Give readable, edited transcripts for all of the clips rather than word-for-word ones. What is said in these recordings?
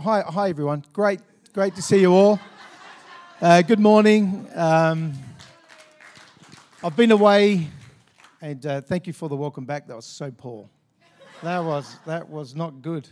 Hi everyone. Great to see you all. Good morning. I've been away, and thank you for the welcome back. That was so poor. That was not good.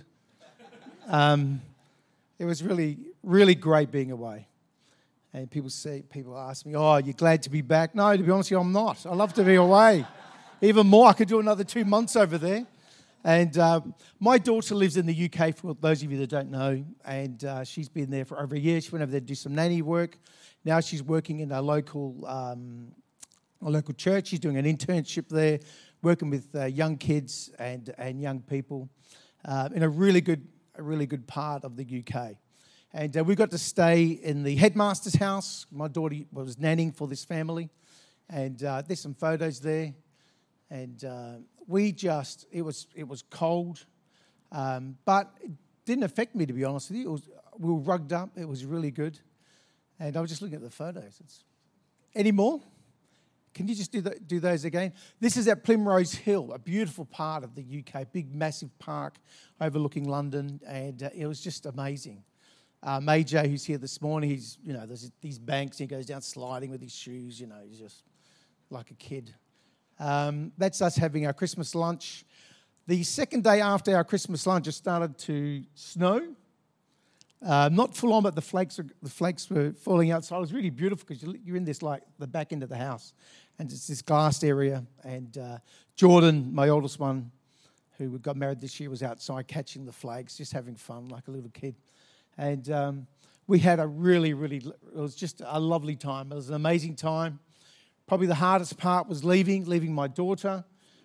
It was really great being away. And people ask me, "Oh, you're glad to be back?" No, to be honest with you, I'm not. I love to be away. Even more, I could do another 2 months over there. And my daughter lives in the UK, for those of you that don't know, and she's been there for over a year. She went over there to do some nanny work. Now she's working in a local church. She's doing an internship there, working with young kids and young people in a really good part of the UK. And we got to stay in the headmaster's house. My daughter was nannying for this family, and there's some photos there. And it was cold, but it didn't affect me, to be honest with you. We were rugged up. It was really good. And I was just looking at the photos. Any more? Can you just do those again? This is at Primrose Hill, a beautiful part of the UK, big, massive park overlooking London, and it was just amazing. Major, who's here this morning, there's these banks, and he goes down sliding with his shoes, he's just like a kid. That's us having our Christmas lunch. The second day after our Christmas lunch, it started to snow. Not full on, but the flakes were falling outside. It was really beautiful because you're in this, like, the back end of the house, and it's this glassed area. And Jordan, my oldest one, who got married this year, was outside catching the flakes, just having fun like a little kid. And we had a it was just a lovely time. It was an amazing time. Probably the hardest part was leaving my daughter.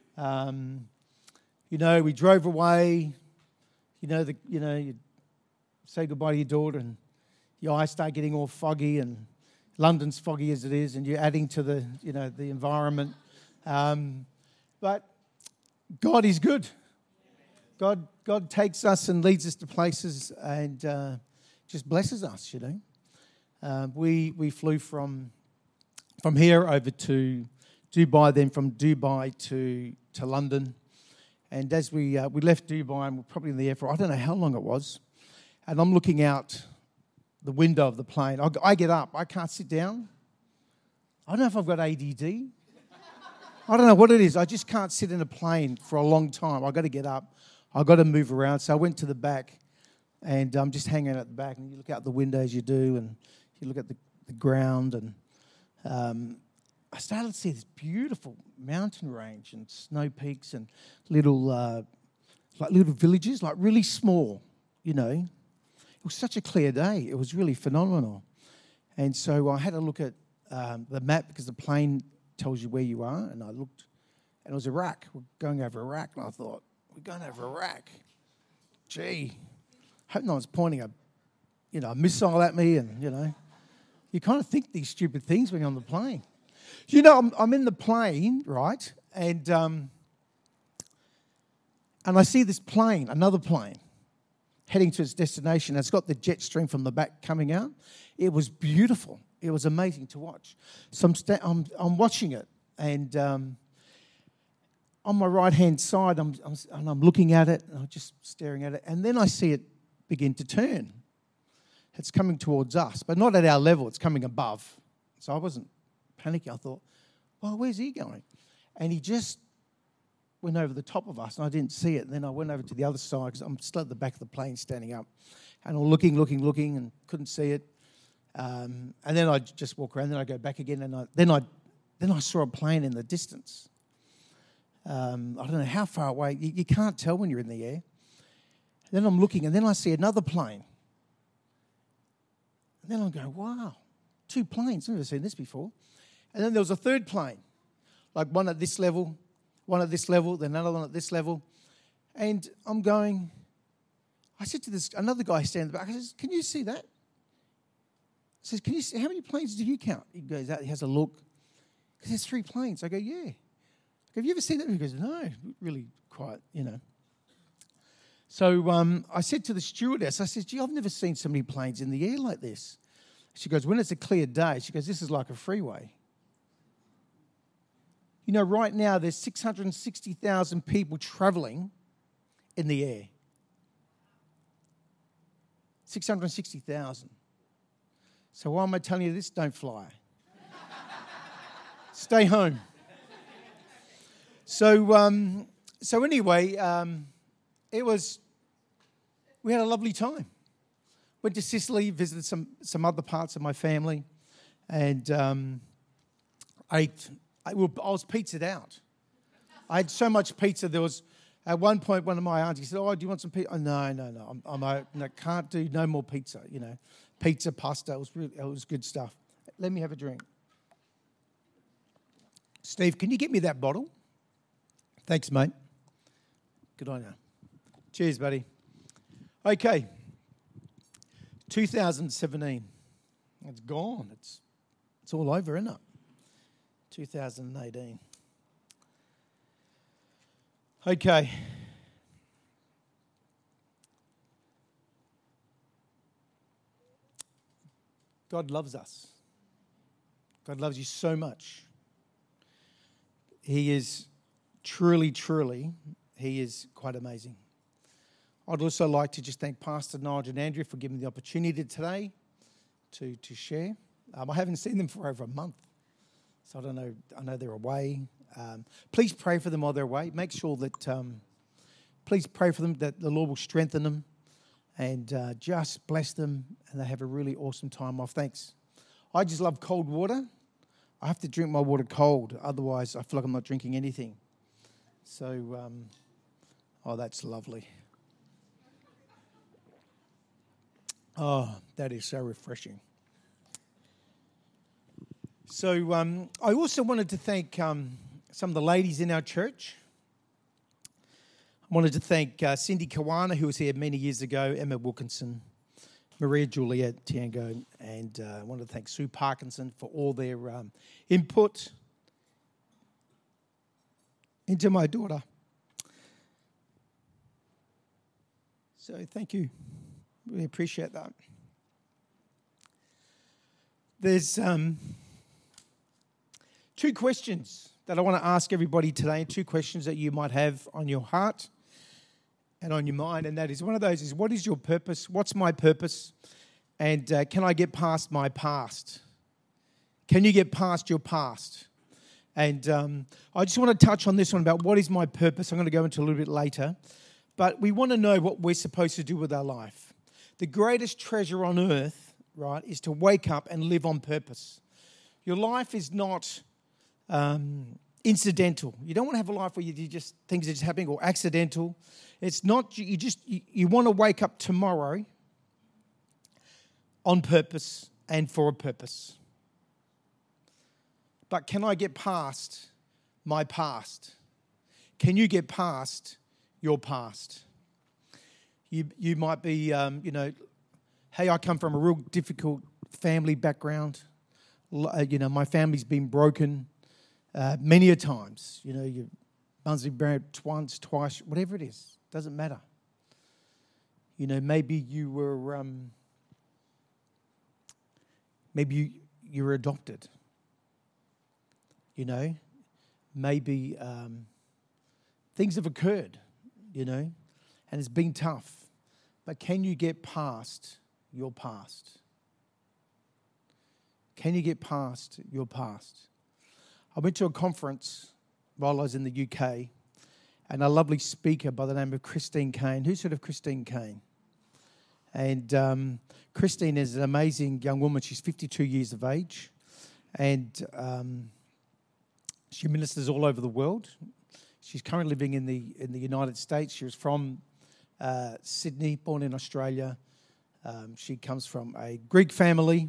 We drove away. You say goodbye to your daughter, and your eyes start getting all foggy, and London's foggy as it is, and you're adding to the environment. But God is good. God takes us and leads us to places and just blesses us. We flew from here over to Dubai, then from Dubai to London. And as we left Dubai, and we're probably in the air for, I don't know how long it was, and I'm looking out the window of the plane. I get up. I can't sit down. I don't know if I've got ADD. I don't know what it is. I just can't sit in a plane for a long time. I've got to get up. I've got to move around. So I went to the back, and I'm just hanging at the back, and you look out the window as you do, and you look at the ground, and I started to see this beautiful mountain range and snow peaks and little villages, like really small, It was such a clear day. It was really phenomenal. And so I had to look at the map because the plane tells you where you are, and I looked, and it was Iraq. We're going over Iraq, and I thought, we're going over Iraq. Gee, hope no one's pointing a missile at me, and, You kind of think these stupid things when you're on the plane. I'm in the plane, right? And I see this plane, another plane, heading to its destination. It's got the jet stream from the back coming out. It was beautiful. It was amazing to watch. So I'm watching it, and on my right-hand side, I'm looking at it, and I'm just staring at it, and then I see it begin to turn. It's coming towards us, but not at our level. It's coming above. So I wasn't panicking. I thought, well, where's he going? And he just went over the top of us, and I didn't see it. And then I went over to the other side because I'm still at the back of the plane standing up. And I'm looking, and couldn't see it. And then I just walk around. Then I go back again, and then I saw a plane in the distance. I don't know how far away. You can't tell when you're in the air. And then I'm looking, and then I see another plane. And then I'm going, wow, 2 planes. I've never seen this before. And then there was a third plane, like one at this level, then another one at this level. And I'm going, I said to another guy standing in the back, I said, can you see that? I said, can you see, how many planes do you count? He goes out, he has a look. Because there's 3 planes. I go, yeah. Have you ever seen that? He goes, no, really quiet, So I said to the stewardess, I said, gee, I've never seen so many planes in the air like this. She goes, when it's a clear day, she goes, this is like a freeway. Right now there's 660,000 people travelling in the air. 660,000. So why am I telling you this? Don't fly. Stay home. So anyway, we had a lovely time. Went to Sicily, visited some other parts of my family, and I was pizzaed out. I had so much pizza. There was, at one point, one of my aunties said, "Oh, do you want some pizza?" Oh, no. I can't do no more pizza. Pizza, pasta. It was good stuff. Let me have a drink. Steve, can you get me that bottle? Thanks, mate. Good on you. Cheers, buddy. Okay. 2017. It's gone. It's all over, isn't it? 2018. Okay. God loves us. God loves you so much. He is truly, he is quite amazing. I'd also like to just thank Pastor Nigel and Andrew for giving me the opportunity today to share. I haven't seen them for over a month, so I don't know. I know they're away. Please pray for them while they're away. Make sure that, please pray for them that the Lord will strengthen them and just bless them and they have a really awesome time off. Thanks. I just love cold water. I have to drink my water cold, otherwise I feel like I'm not drinking anything. So, that's lovely. Oh, that is so refreshing. So I also wanted to thank some of the ladies in our church. I wanted to thank Cindy Kawana, who was here many years ago, Emma Wilkinson, Maria Juliet Tiango, and I wanted to thank Sue Parkinson for all their input into my daughter. So thank you. Really appreciate that. There's two questions that I want to ask everybody today, two questions that you might have on your heart and on your mind, and that is, one of those is, what is your purpose? What's my purpose? And can I get past my past? Can you get past your past? And I just want to touch on this one about what is my purpose. I'm going to go into a little bit later. But we want to know what we're supposed to do with our life. The greatest treasure on earth, right, is to wake up and live on purpose. Your life is not incidental. You don't want to have a life where you just things are just happening or accidental. It's not. You want to wake up tomorrow on purpose and for a purpose. But can I get past my past? Can you get past your past? You might be, hey, I come from a real difficult family background. My family's been broken many a times. Your mum's been married once, twice, whatever it is. Doesn't matter. Maybe you were, you were adopted. Maybe things have occurred, and it's been tough. But can you get past your past? Can you get past your past? I went to a conference while I was in the UK, and a lovely speaker by the name of Christine Caine. Who's heard of Christine Caine? And Christine is an amazing young woman. She's 52 years of age, and she ministers all over the world. She's currently living in the United States. She was from Sydney, born in Australia. She comes from a Greek family.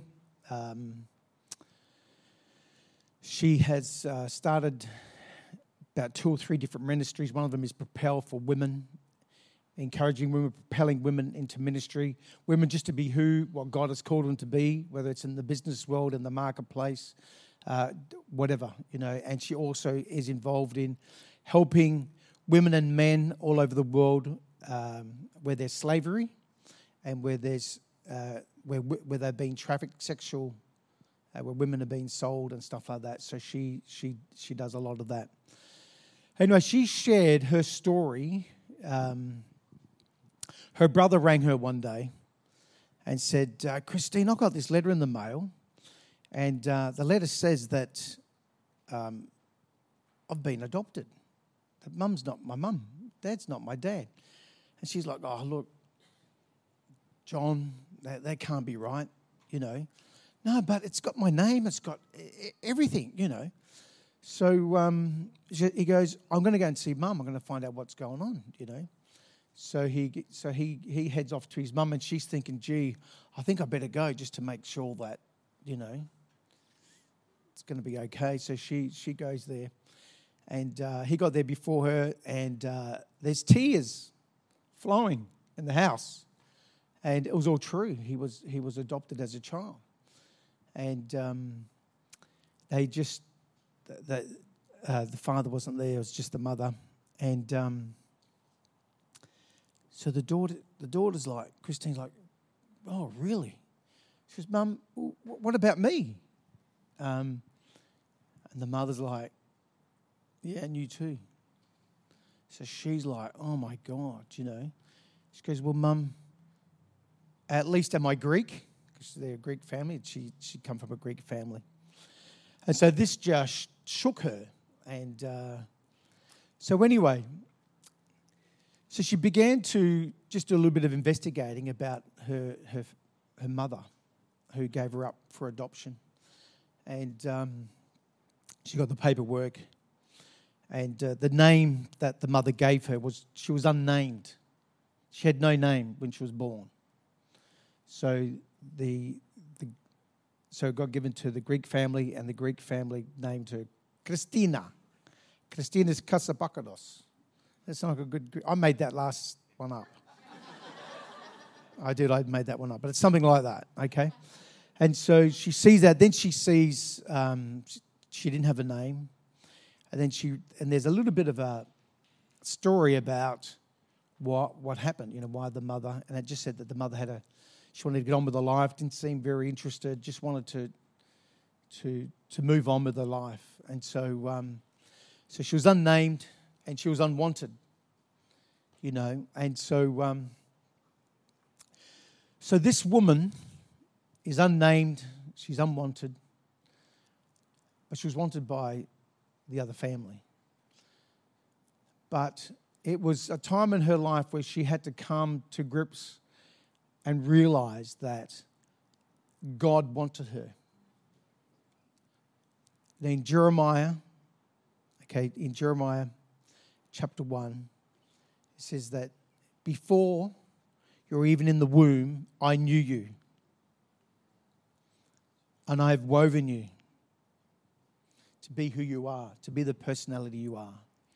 She has started about 2 or 3 different ministries. One of them is Propel for Women, encouraging women, propelling women into ministry. Women just to be what God has called them to be, whether it's in the business world, in the marketplace, whatever, And she also is involved in helping women and men all over the world where there's slavery and where there's where they're being trafficked, sexual, where women are being sold and stuff like that. So she does a lot of that. Anyway, she shared her story. Her brother rang her one day and said, Christine, I got this letter in the mail, and the letter says that I've been adopted. That mum's not my mum, dad's not my dad. And she's like, oh, look, John, that can't be right, you know. No, but it's got my name, it's got everything, you know. So he goes, I'm going to go and see Mum. I'm going to find out what's going on, you know. So he heads off to his mum, and she's thinking, gee, I think I better go just to make sure that, you know, it's going to be okay. So she goes there, and he got there before her, and there's tears flowing in the house, and it was all true. He was adopted as a child, and they just. The father wasn't there; it was just the mother, and so the daughter's like, Christine's like, oh really? She goes, Mum, what about me? And the mother's like, yeah, and you too. So she's like, oh my God, you know. She goes, well, Mum, at least am I Greek? Because they're a Greek family. She'd come from a Greek family. And so this just shook her. And so anyway, so she began to just do a little bit of investigating about her mother, who gave her up for adoption. And she got the paperwork. And the name that the mother gave her she was unnamed. She had no name when she was born. So So it got given to the Greek family, and the Greek family named her Christina. Christina's Kasabakados. That's not a good... I made that last one up. I made that one up. But it's something like that, okay? And so she sees that. Then she sees she didn't have a name. And then there's a little bit of a story about what happened, you know, why the mother... And it just said that the mother she wanted to get on with her life, didn't seem very interested, just wanted to move on with her life. And so she was unnamed and she was unwanted, you know. And so this woman is unnamed, she's unwanted, but she was wanted by the other family. But it was a time in her life where she had to come to grips and realize that God wanted her. Now in Jeremiah chapter 1, it says that before you're even in the womb, I knew you. And I have woven you to be who you are, to be the personality you are.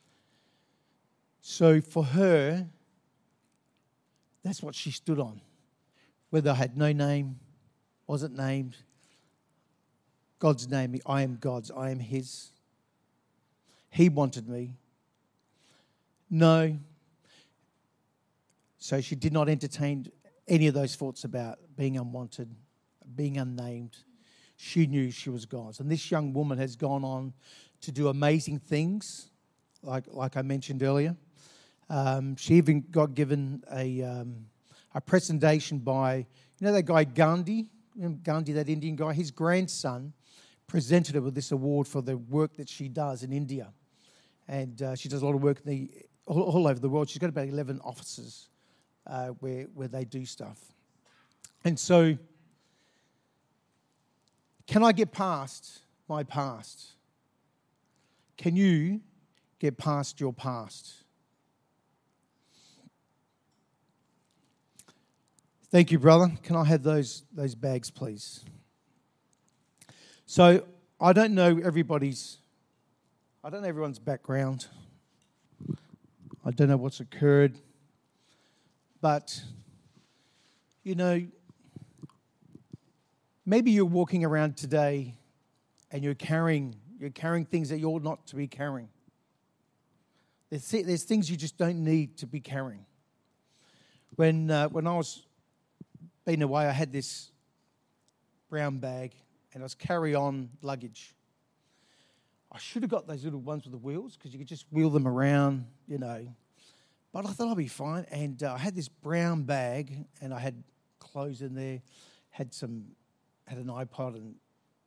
So for her, that's what she stood on. Whether I had no name, wasn't named, God's name, I am God's, I am His. He wanted me. No. So she did not entertain any of those thoughts about being unwanted, being unnamed. She knew she was God's. And this young woman has gone on to do amazing things, like I mentioned earlier. She even got given a presentation by, you know that guy Gandhi? Gandhi, that Indian guy? His grandson presented her with this award for the work that she does in India. And she does a lot of work all over the world. She's got about 11 offices where they do stuff. And so, can I get past my past? Can you get past your past? Thank you, brother. Can I have those bags, please? So I don't know everyone's background. I don't know what's occurred. But, you know, maybe you're walking around today and you're carrying things that you ought not to be carrying. There's things you just don't need to be carrying. When I was being away, I had this brown bag and it was carry-on luggage. I should have got those little ones with the wheels because you could just wheel them around, you know. But I thought I'd be fine. And I had this brown bag and I had clothes in there, had an iPod and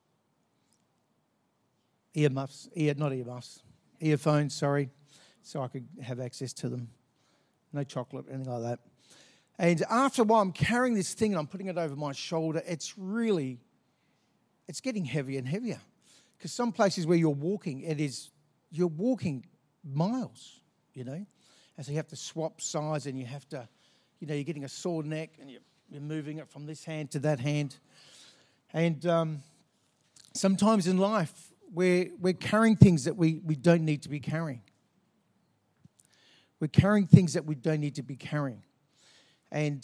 earphones, sorry, so I could have access to them. No chocolate, anything like that. And after a while, I'm carrying this thing and I'm putting it over my shoulder. It's getting heavier and heavier. Because some places where you're walking, you're walking miles, you know. And so you have to swap sides and you have to, you know, you're getting a sore neck and you're moving it from this hand to that hand. And sometimes in life, we're carrying things that we don't need to be carrying. We're carrying things that we don't need to be carrying. And,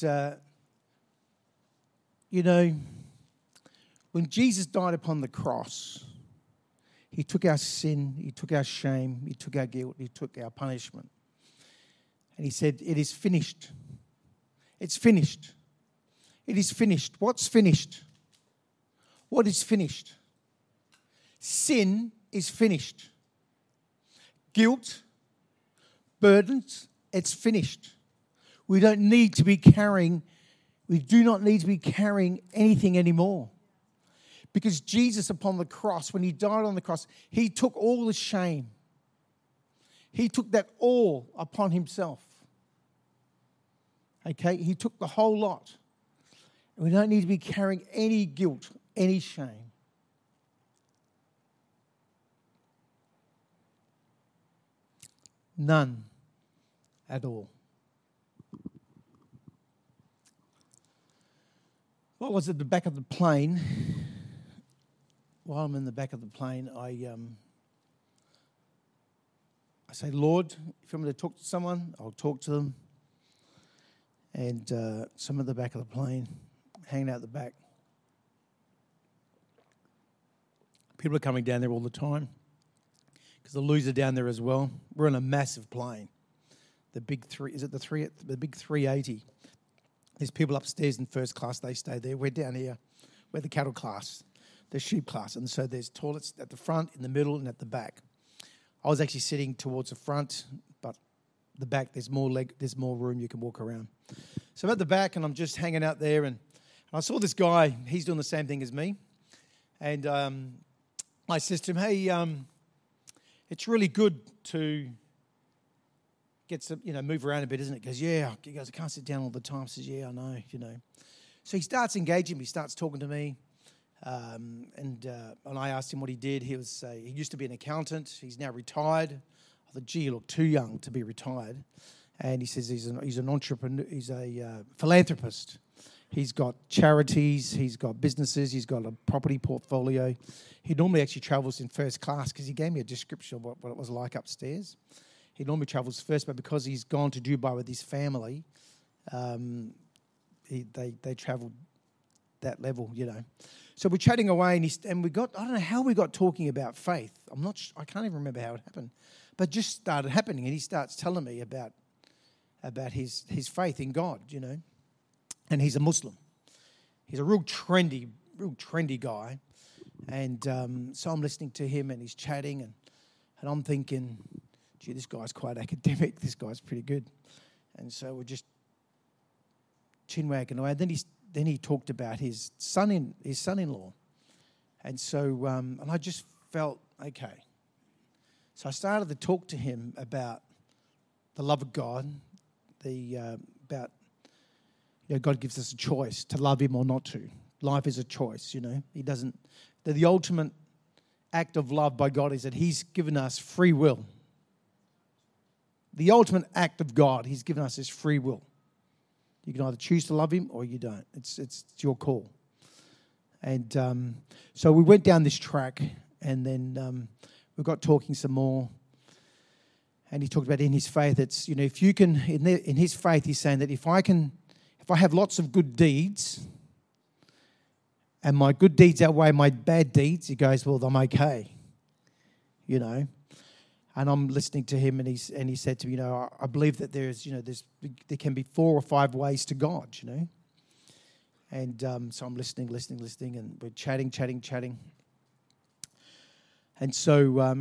you know, when Jesus died upon the cross, he took our sin, he took our shame, he took our guilt, he took our punishment. And he said, it is finished. It's finished. It is finished. What's finished? What is finished? Sin is finished. Guilt, burdens, it's finished. We do not need to be carrying anything anymore. Because Jesus upon the cross, when he died on the cross, he took all the shame. He took that all upon himself. Okay? He took the whole lot. We don't need to be carrying any guilt, any shame. None at all. While I was at the back of the plane, while I'm in the back of the plane, I say, Lord, if you want me to talk to someone, I'll talk to them. And some of the back of the plane, hanging out the back. People are coming down there all the time because the loos are down there as well. We're on a massive plane. The big three, is it the big 380? There's people upstairs in first class, they stay there. We're down here, we're the cattle class, the sheep class. And so there's toilets at the front, in the middle, and at the back. I was actually sitting towards the front, but the back, there's more room, you can walk around. So I'm at the back, and I'm just hanging out there, and I saw this guy, he's doing the same thing as me. And I says to him, hey, it's really good to get some, move around a bit, isn't it? He goes, yeah. He goes, I can't sit down all the time. I says, yeah, I know, So he starts engaging me, starts talking to me. And I asked him what he did. He used to be an accountant. He's now retired. I thought, gee, you look too young to be retired. And he says he's an entrepreneur. He's a philanthropist. He's got charities. He's got businesses. He's got a property portfolio. He normally actually travels in first class because he gave me a description of what it was like upstairs. He normally travels first, but because he's gone to Dubai with his family, they travelled that level, So we're chatting away, and we got, I don't know how we got talking about faith. I can't even remember how it happened, but just started happening, and he starts telling me about his faith in God, and he's a Muslim. He's a real trendy guy, and so I'm listening to him, and he's chatting, and I'm thinking, gee, this guy's quite academic. This guy's pretty good, and so we're just chin-wagging away. Then he talked about his son-in-law, and so and I just felt okay. So I started to talk to him about the love of God, about God gives us a choice to love Him or not to. Life is a choice, He doesn't. The ultimate act of love by God is that He's given us free will. The ultimate act of God, He's given us His free will. You can either choose to love Him or you don't. It's your call. And so we went down this track, and then we got talking some more. And he talked about in his faith, it's if you can in his faith, he's saying that if I have lots of good deeds, and my good deeds outweigh my bad deeds, he goes, well, I'm okay. And I'm listening to him, and he said to me, I believe that there can be 4 or 5 ways to God, And so I'm listening, and we're chatting. And so,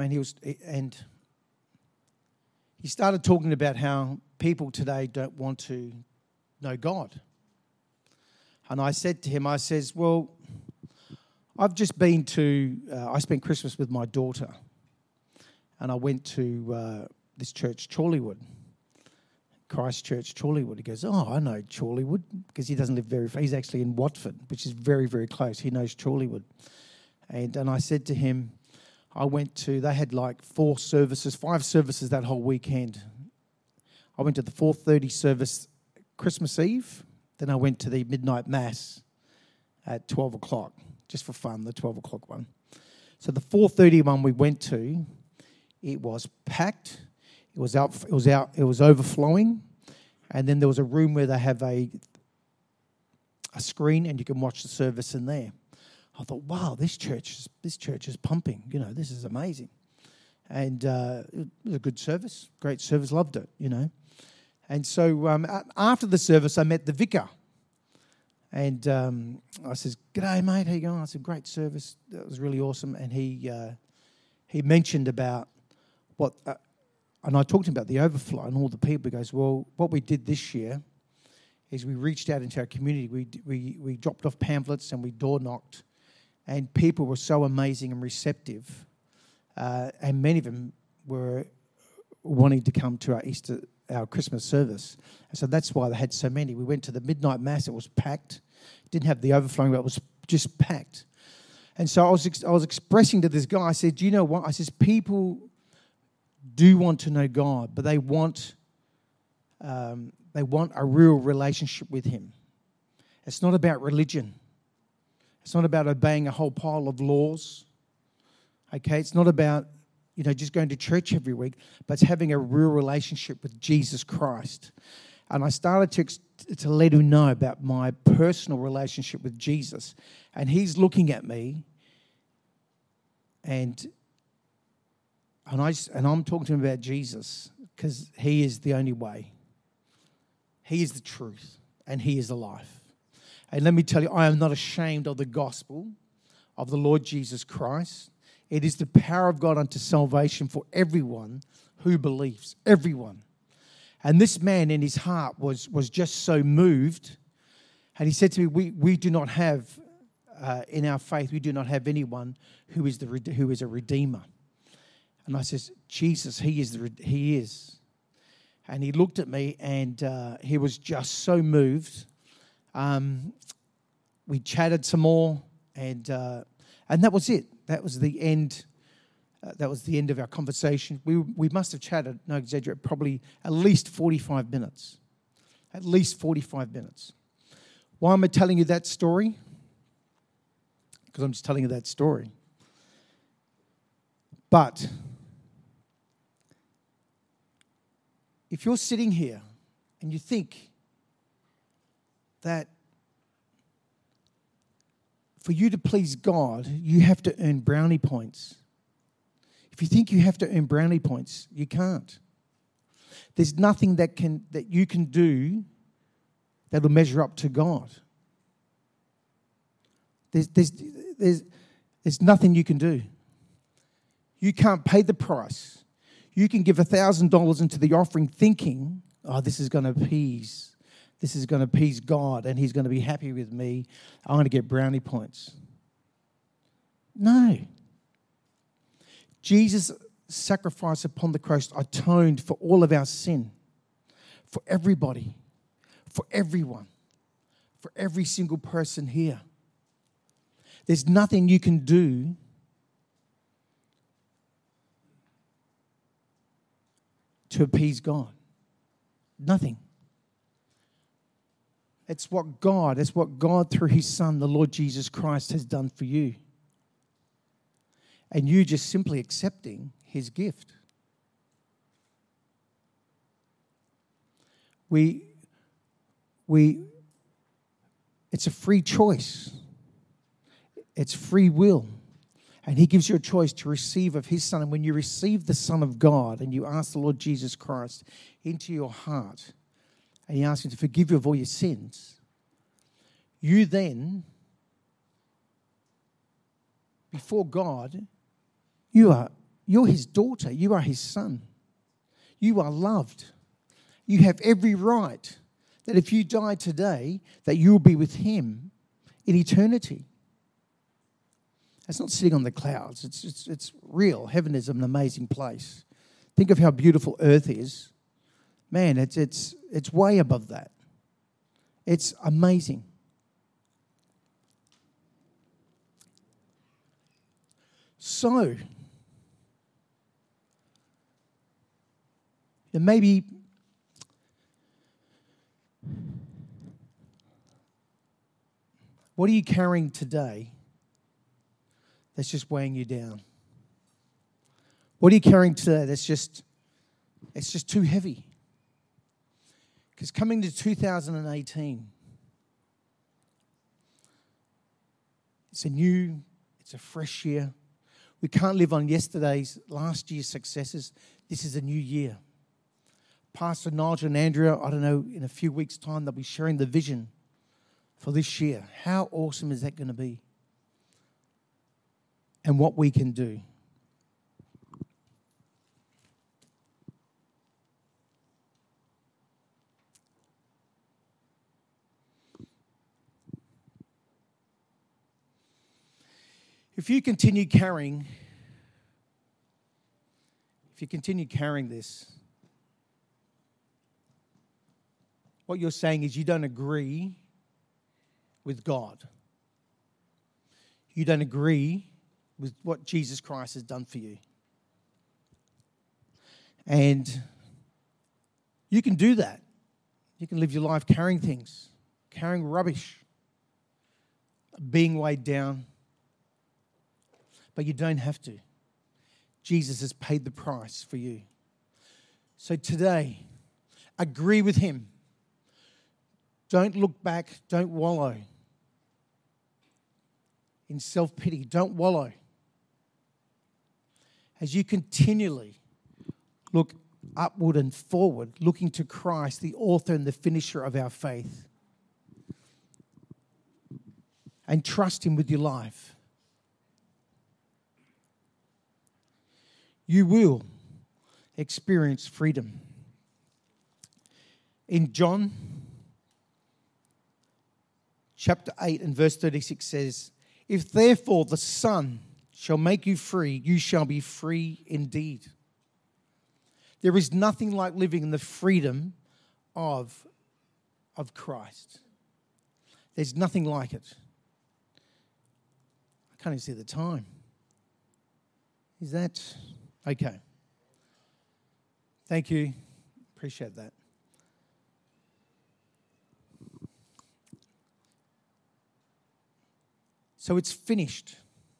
he started talking about how people today don't want to know God. And I said to him, I says, well, I've just been to, I spent Christmas with my daughter. And I went to this church, Chorleywood, Christchurch, Chorleywood. He goes, oh, I know Chorleywood, because he doesn't live very far. He's actually in Watford, which is very, very close. He knows Chorleywood. And I said to him, they had like 5 services that whole weekend. I went to the 4:30 service Christmas Eve. Then I went to the midnight mass at 12 o'clock, just for fun, the 12 o'clock one. So the 4:30 one we went to, it was packed. It was overflowing. And then there was a room where they have a screen and you can watch the service in there. I thought, wow, this church is pumping. You know, this is amazing. And it was a good service, great service, loved it, you know. And so after the service, I met the vicar. And I says, g'day, mate, how you going? I said, great service. That was really awesome. And he mentioned about and I talked to him about the overflow and all the people. He goes, well, what we did this year is we reached out into our community. We dropped off pamphlets and we door knocked. And people were so amazing and receptive. And many of them were wanting to come to our Christmas service. And so that's why they had so many. We went to the midnight mass. It was packed. Didn't have the overflowing, but it was just packed. And so I was expressing to this guy, I said, do you know what? I says, people do want to know God, but they want a real relationship with him. It's not about religion. It's not about obeying a whole pile of laws. Okay, it's not about, just going to church every week, but it's having a real relationship with Jesus Christ. And I started to let him know about my personal relationship with Jesus. And he's looking at me, and I'm talking to him about Jesus, because he is the only way. He is the truth, and he is the life. And let me tell you, I am not ashamed of the gospel of the Lord Jesus Christ. It is the power of God unto salvation for everyone who believes, everyone. And this man in his heart was just so moved. And he said to me, we do not have, in our faith, we do not have anyone who is a redeemer. And I says, Jesus, he is. And he looked at me and he was just so moved. We chatted some more and that was it. That was the end. That was the end of our conversation. We must have chatted, no exaggerate, probably at least 45 minutes. At least 45 minutes. Why am I telling you that story? Because I'm just telling you that story. But if you're sitting here and you think that for you to please God, you have to earn brownie points. If you think you have to earn brownie points, you can't. There's nothing that you can do that will measure up to God. There's nothing you can do. You can't pay the price. You can give $1,000 into the offering thinking, this is going to appease God and he's going to be happy with me. I'm going to get brownie points. No. Jesus' sacrifice upon the cross atoned for all of our sin, for everybody, for everyone, for every single person here. There's nothing you can do to appease God. Nothing. It's what God through his Son, the Lord Jesus Christ, has done for you. And you just simply accepting his gift. It's a free choice. It's free will. And he gives you a choice to receive of his Son. And when you receive the Son of God and you ask the Lord Jesus Christ into your heart, and you ask him to forgive you of all your sins, you then, before God, you're his daughter. You are his son. You are loved. You have every right that if you die today, that you will be with him in eternity. It's not sitting on the clouds. It's real. Heaven is an amazing place. Think of how beautiful earth is. Man, it's way above that. It's amazing. So, maybe what are you carrying today that's just weighing you down? What are you carrying today that's just too heavy? Because coming to 2018, it's a fresh year. We can't live on last year's successes. This is a new year. Pastor Nigel and Andrea, I don't know, in a few weeks' time, they'll be sharing the vision for this year. How awesome is that going to be? And what we can do. If you continue carrying this, what you're saying is you don't agree with God. You don't agree with what Jesus Christ has done for you. And you can do that. You can live your life carrying things, carrying rubbish, being weighed down. But you don't have to. Jesus has paid the price for you. So today, agree with him. Don't look back. Don't wallow in self-pity. Don't wallow. As you continually look upward and forward, looking to Christ, the author and the finisher of our faith, and trust him with your life, you will experience freedom. In John chapter 8 and verse 36 says, "If therefore the Son shall make you free, you shall be free indeed." There is nothing like living in the freedom of Christ. There's nothing like it. I can't even see the time. Is that okay? Thank you. Appreciate that. So it's finished.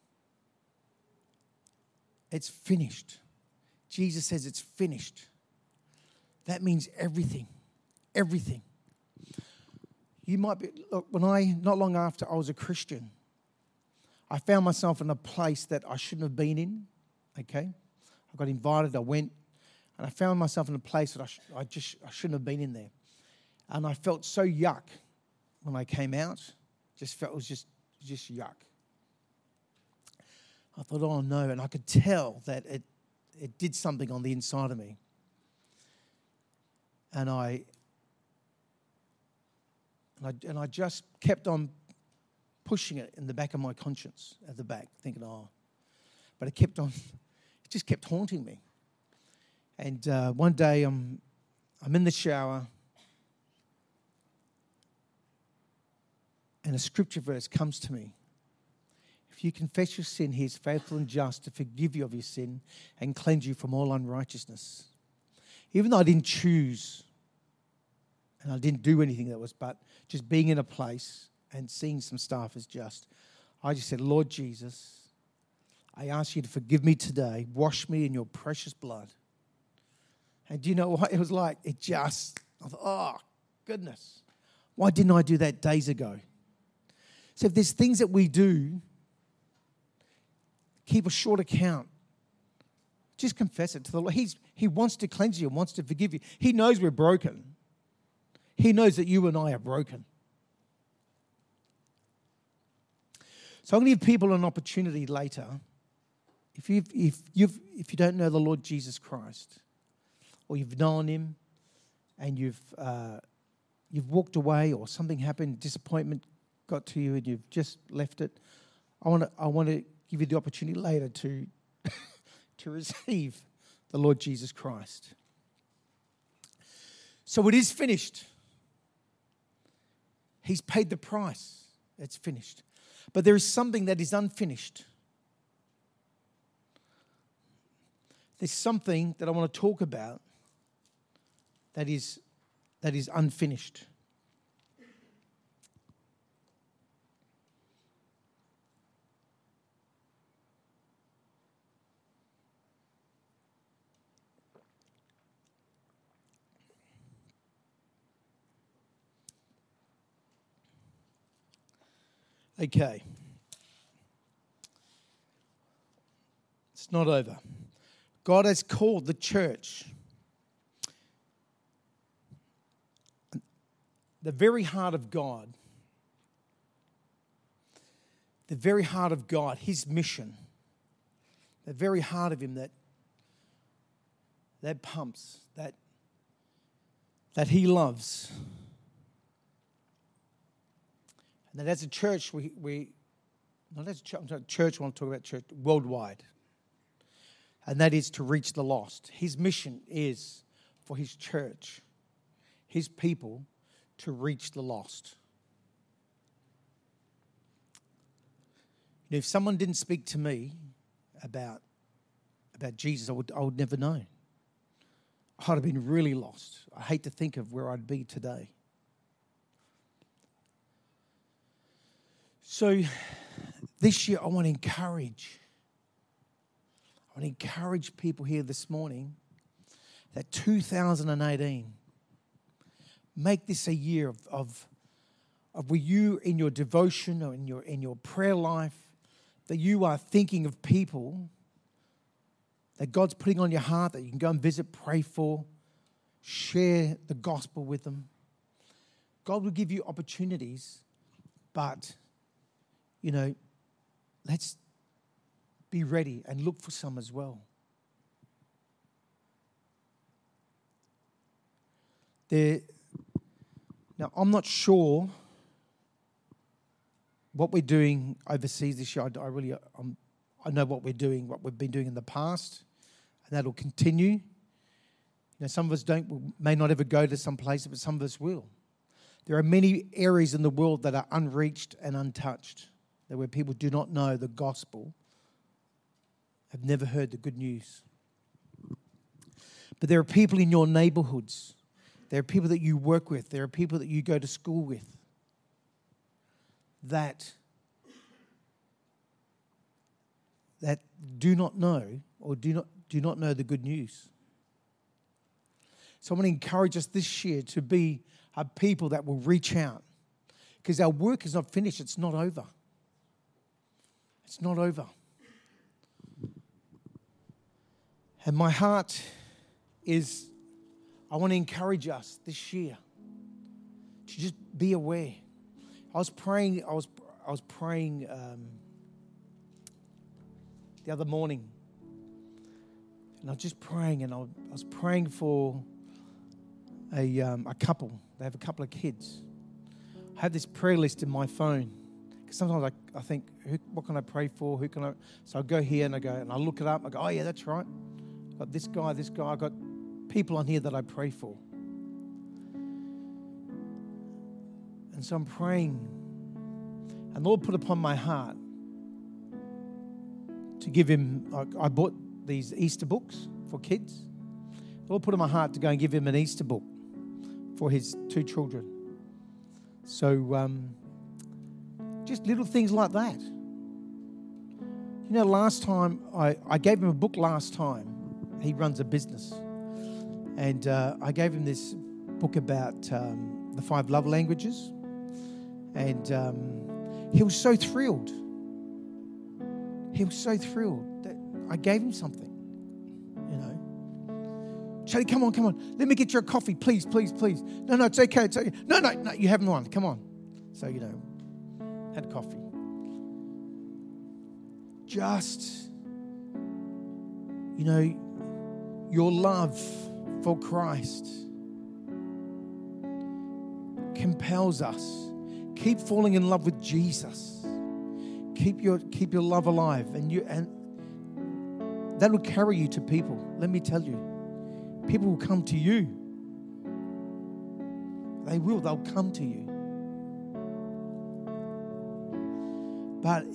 It's finished. Jesus says it's finished. That means everything. Everything. You might be, look, not long after I was a Christian, I found myself in a place that I shouldn't have been in, okay? I got invited, I went, and I found myself in a place that I shouldn't have been in there. And I felt so yuck when I came out. It was just yuck. I thought, oh no, and I could tell that it did something on the inside of me. And I just kept on pushing it in the back of my conscience, at the back, thinking, but it just kept haunting me. And one day I'm in the shower, and a scripture verse comes to me. If you confess your sin, he is faithful and just to forgive you of your sin and cleanse you from all unrighteousness. Even though I didn't choose and I didn't do anything but just being in a place and seeing some stuff I just said, Lord Jesus, I ask you to forgive me today. Wash me in your precious blood. And do you know what? It was like, I thought, oh, goodness. Why didn't I do that days ago? So if there's things that we do, keep a short account. Just confess it to the Lord. He wants to cleanse you and wants to forgive you. He knows we're broken. He knows that you and I are broken. So I'm going to give people an opportunity later. If you don't know the Lord Jesus Christ, or you've known him and you've you've walked away or something happened, disappointment got to you and you've just left it, I want to give you the opportunity later to to receive the Lord Jesus Christ. So it is finished. He's paid the price. It's finished. But there is something that is unfinished. There's something that I want to talk about that is unfinished. Okay. It's not over. God has called the church, the very heart of God, His mission, the very heart of Him that pumps, that He loves. And that as a church, not as a church, I want to talk about church worldwide. And that is to reach the lost. His mission is for His church, His people, to reach the lost. You know, if someone didn't speak to me about Jesus, I would never know. I'd have been really lost. I hate to think of where I'd be today. So this year I want to encourage people here this morning that 2018, make this a year of where you in your devotion or in your prayer life, that you are thinking of people that God's putting on your heart that you can go and visit, pray for, share the gospel with them. God will give you opportunities, but let's be ready and look for some as well. Now, I'm not sure what we're doing overseas this year. I know what we're doing, what we've been doing in the past, and that'll continue. Some of us may not ever go to some places, but some of us will. There are many areas in the world that are unreached and untouched, where people do not know the gospel, have never heard the good news. But there are people in your neighborhoods. There are people that you work with. There are people that you go to school with that do not know or do not know the good news. So I want to encourage us this year to be a people that will reach out, because our work is not finished. It's not over. It's not over. And my heart is, I want to encourage us this year to just be aware. I was praying the other morning, and I was just praying, and I was praying for a couple. They have a couple of kids. I have this prayer list in my phone. Sometimes I think, what can I pray for? Who can I? So I go here and I look it up. I go, oh yeah, that's right. I've got this guy. I've got people on here that I pray for. And so I'm praying. And the Lord put upon my heart to give him, I bought these Easter books for kids. The Lord put in my heart to go and give him an Easter book for his 2 children. So, just little things like that. Last time, I gave him a book last time. He runs a business. And I gave him this book about the 5 love languages. And he was so thrilled. He was so thrilled that I gave him something, Charlie, come on. Let me get you a coffee, please. No, it's okay. No, you haven't one. Come on. So, had coffee. Just, your love for Christ compels us. Keep falling in love with Jesus. Keep your love alive, and that will carry you to people. Let me tell you, people will come to you. They will. They'll come to you. But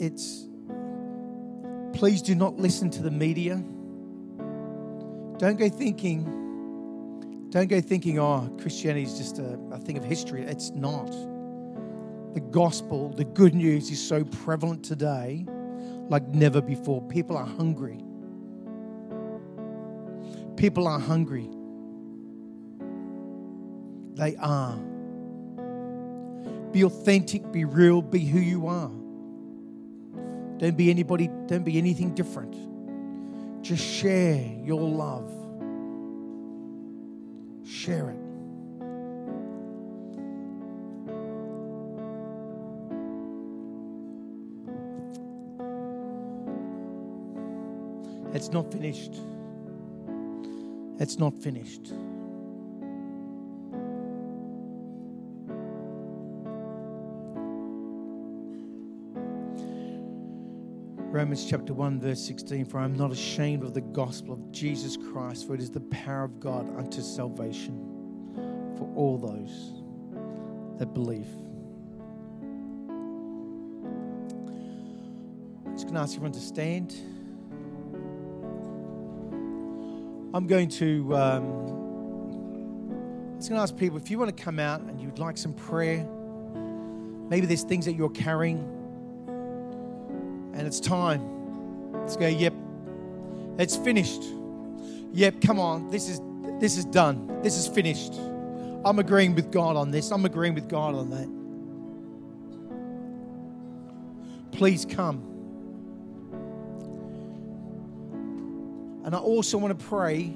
please do not listen to the media. Don't go thinking, oh, Christianity is just a thing of history. It's not. The gospel, the good news is so prevalent today like never before. People are hungry. People are hungry. They are. Be authentic, be real, be who you are. Don't be anybody, don't be anything different. Just share your love. Share it. It's not finished. It's not finished. Romans chapter 1 verse 16, for I am not ashamed of the gospel of Jesus Christ, for it is the power of God unto salvation for all those that believe. I'm just going to ask everyone to stand. I'm just going to ask people, if you want to come out and you'd like some prayer, maybe there's things that you're carrying, and it's time. Let's go, yep, it's finished. Yep, come on, this is done. This is finished. I'm agreeing with God on this. I'm agreeing with God on that. Please come. And I also want to pray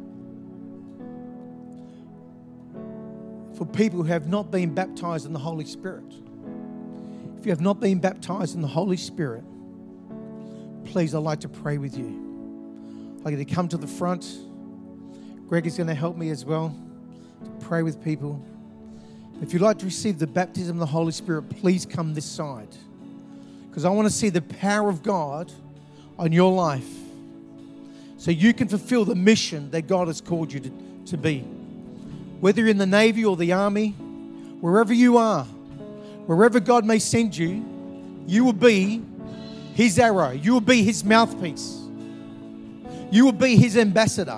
for people who have not been baptized in the Holy Spirit. If you have not been baptized in the Holy Spirit, please, I'd like to pray with you. I'd like you to come to the front. Greg is going to help me as well to pray with people. If you'd like to receive the baptism of the Holy Spirit, please come this side. Because I want to see the power of God on your life, so you can fulfill the mission that God has called you to be. Whether you're in the Navy or the Army, wherever you are, wherever God may send you, you will be His arrow. You will be His mouthpiece. You will be His ambassador.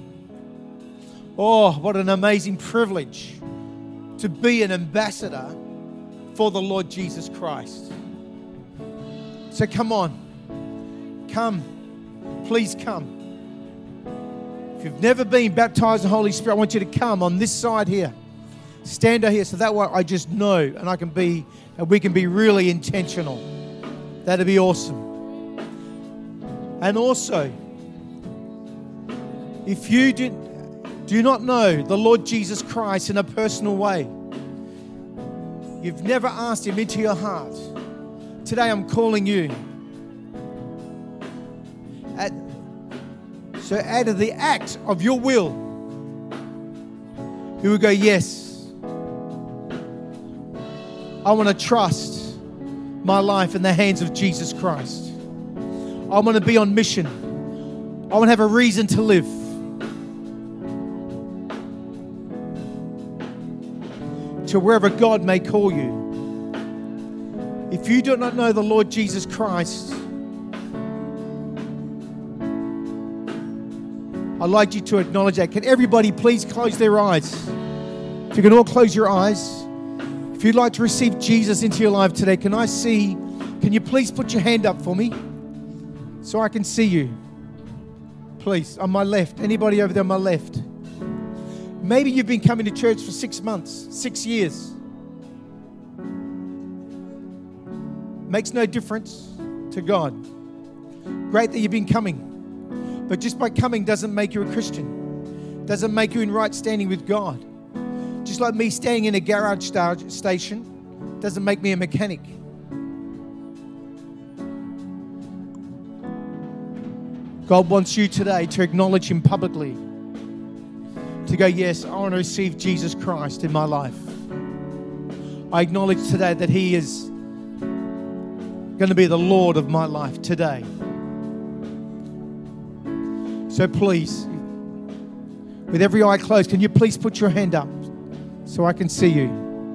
Oh, what an amazing privilege to be an ambassador for the Lord Jesus Christ. So come on. Come. Please come. If you've never been baptized in the Holy Spirit, I want you to come on this side here. Stand out here, so that way I just know and we can be really intentional. That'd be awesome. And also, if you do not know the Lord Jesus Christ in a personal way, you've never asked Him into your heart, today I'm calling you. So out of the act of your will, you will go, yes, I want to trust my life in the hands of Jesus Christ. I want to be on mission. I want to have a reason to live. To wherever God may call you. If you do not know the Lord Jesus Christ, I'd like you to acknowledge that. Can everybody please close their eyes? If you can all close your eyes. If you'd like to receive Jesus into your life today, can you please put your hand up for me so I can see you? Please, on my left. Anybody over there on my left? Maybe you've been coming to church for 6 months, 6 years. Makes no difference to God. Great that you've been coming. But just by coming doesn't make you a Christian. Doesn't make you in right standing with God. Just like me standing in a garage station doesn't make me a mechanic. God wants you today to acknowledge Him publicly. To go, yes, I want to receive Jesus Christ in my life. I acknowledge today that He is going to be the Lord of my life today. So please, with every eye closed, can you please put your hand up so I can see you?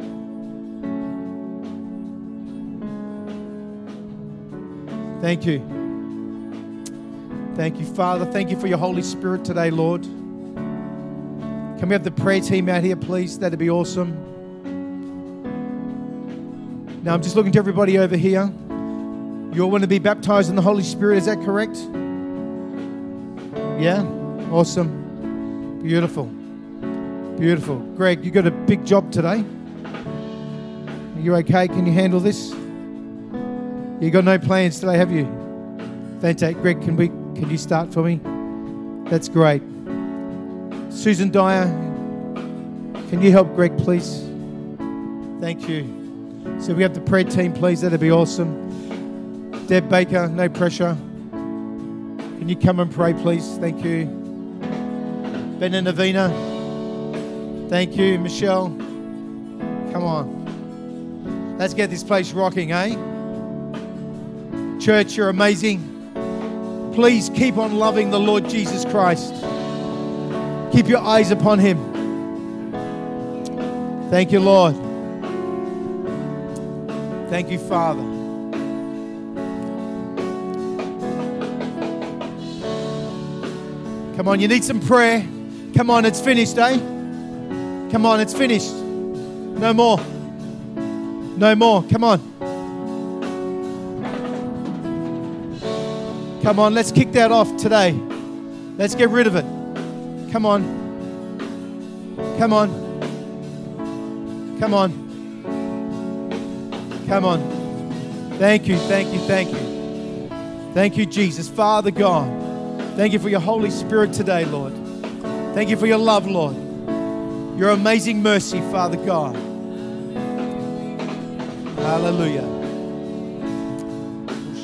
Thank you. Thank you, Father. Thank you for your Holy Spirit today, Lord. Can we have the prayer team out here, please? That'd be awesome. Now, I'm just looking to everybody over here. You all want to be baptized in the Holy Spirit, is that correct? Yeah? Awesome. Beautiful. Beautiful. Greg, you got a big job today. Are you okay? Can you handle this? You got no plans today, have you? Fantastic. Greg, can you start for me? That's great. Susan Dyer, can you help Greg, please? Thank you. So we have the prayer team, please. That'd be awesome. Deb Baker, no pressure. Can you come and pray, please? Thank you. Ben and Navina. Thank you. Michelle. Come on. Let's get this place rocking, eh? Church, you're amazing. Please keep on loving the Lord Jesus Christ. Keep your eyes upon Him. Thank you, Lord. Thank you, Father. Come on, you need some prayer. Come on, it's finished, eh? Come on, it's finished. No more. No more. Come on. Come on, let's kick that off today. Let's get rid of it. Come on. Come on. Come on. Come on. Thank you, thank you, thank you. Thank you, Jesus. Father God, thank you for your Holy Spirit today, Lord. Thank you for your love, Lord. Your amazing mercy, Father God. Hallelujah.